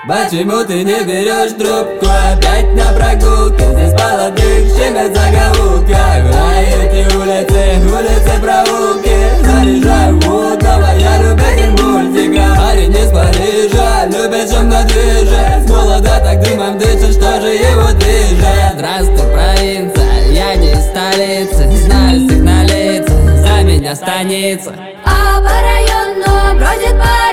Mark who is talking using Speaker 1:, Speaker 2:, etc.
Speaker 1: Почему ты не берешь трубку? Опять на прогулке, здесь молодых щемят в закоулках. А эти улицы, проулки заряжаю мутного, я любитель мультиков. Парень из Парижа, любит шумно движет, с молода так дымом дышит, что же его движет? Здравствуй, провинция, я не из столицы, знаю с их на лицах, за меня станица.
Speaker 2: А по району бродит парень.